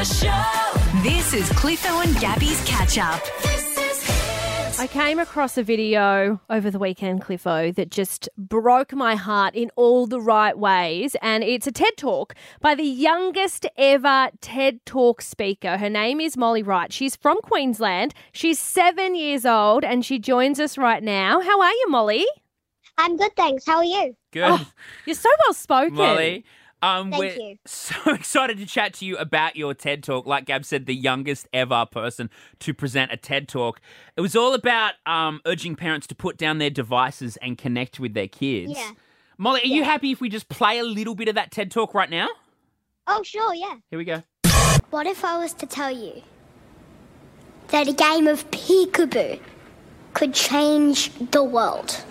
Breakfast Show. This is Cliffo and Gabby's Catch Up. I came across a video over the weekend, Cliffo, that just broke my heart in all the right ways. And it's a TED Talk by the youngest ever TED Talk speaker. Her name is Molly Wright. She's from Queensland. She's 7 years old and she joins us right now. How are you, Molly? I'm good, thanks. How are you? Good. Oh, you're so well spoken. Molly, Thank we're you. so excited to chat to you about your TED Talk. Like Gab said, the youngest ever person to present a TED Talk. It was all about urging parents to put down their devices and connect with their kids. Yeah. Molly, are you happy if we just play a little bit of that TED Talk right now? Oh, sure, yeah. Here we go. What if I was to tell you that a game of peekaboo could change the world?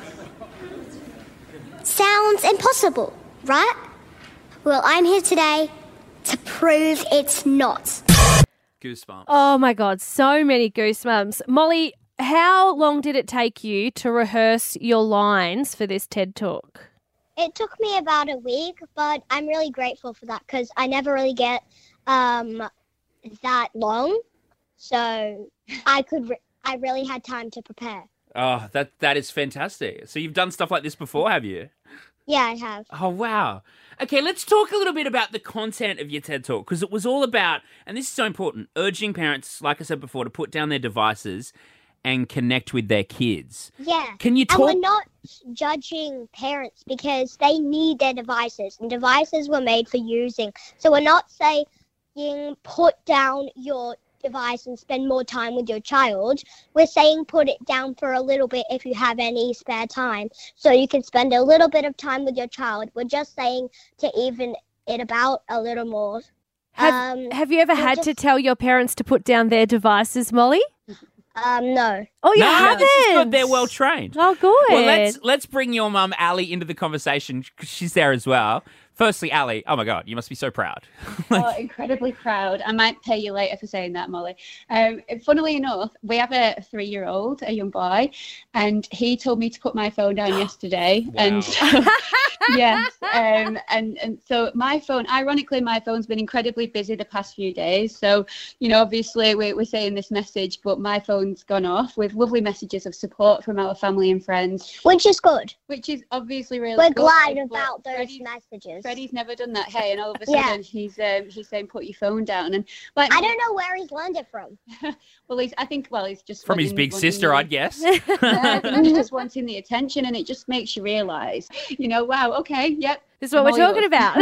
Sounds impossible, right? Well, I'm here today to prove it's not. Goosebumps. Oh, my God. So many goosebumps. Molly, how long did it take you to rehearse your lines for this TED Talk? It took me about a week, but I'm really grateful for that because I never really get that long. So I really had time to prepare. Oh, that is fantastic. So you've done stuff like this before, have you? Yeah, I have. Oh, wow. Okay, let's talk a little bit about the content of your TED Talk, because it was all about, and this is so important, urging parents, like I said before, to put down their devices and connect with their kids. Yeah. Can you talk? And we're not judging parents because they need their devices, and devices were made for using. So we're not saying put down your device and spend more time with your child. We're saying put it down for a little bit if you have any spare time, so you can spend a little bit of time with your child. We're just saying to even it about a little more. Have you ever had to tell your parents to put down their devices, Molly? No. Oh, you No, haven't? this is good. They're well trained. Oh, good. Well, let's bring your mum, Ali, into the conversation because she's there as well. Firstly, Ali, oh my God, you must be so proud. Oh, incredibly proud. I might pay you later for saying that, Molly. Funnily enough, we have a 3-year-old, a young boy, and he told me to put my phone down yesterday. Wow. And so, yes, and so my phone, ironically, my phone's been incredibly busy the past few days. So, obviously we're saying this message, but my phone's gone off with lovely messages of support from our family and friends. Which is good. Which is obviously really We're good. glad But about those messages. Freddie's never done that, hey, and all of a sudden he's saying put your phone down, and like I don't know where he's learned it from. well, he's just From his big sister, I'd guess. Yeah, I think he's just wanting the attention, and it just makes you realise, wow, okay, yep. This is what we're talking about.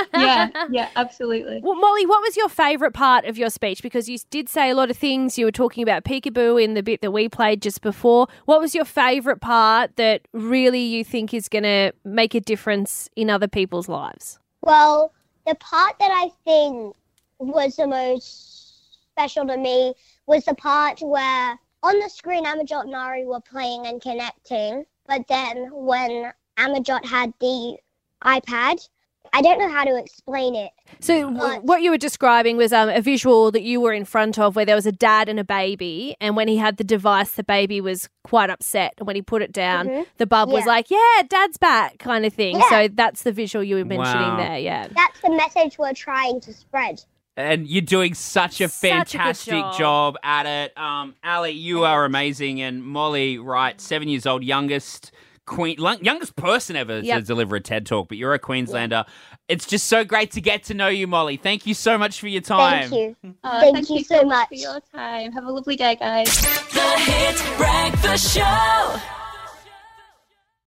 yeah, absolutely. Well, Molly, what was your favourite part of your speech? Because you did say a lot of things. You were talking about peekaboo in the bit that we played just before. What was your favourite part that really you think is going to make a difference in other people's lives? Well, the part that I think was the most special to me was the part where on the screen Amajot and Ari were playing and connecting, but then when Amajot had the iPad, I don't know how to explain it. So what you were describing was a visual that you were in front of where there was a dad and a baby, and when he had the device, the baby was quite upset. And when he put it down, the bub was like, yeah, dad's back kind of thing. Yeah. So that's the visual you were mentioning there, yeah. That's the message we're trying to spread. And you're doing such a fantastic job at it. Ali, you are amazing. And Molly Wright, 7 years old, youngest person ever to deliver a TED Talk, but you're a Queenslander. It's just so great to get to know you, Molly. Thank you so much for your time. Thank you. Thank you so much for your time. Have a lovely day, guys. The Hit Breakfast Show.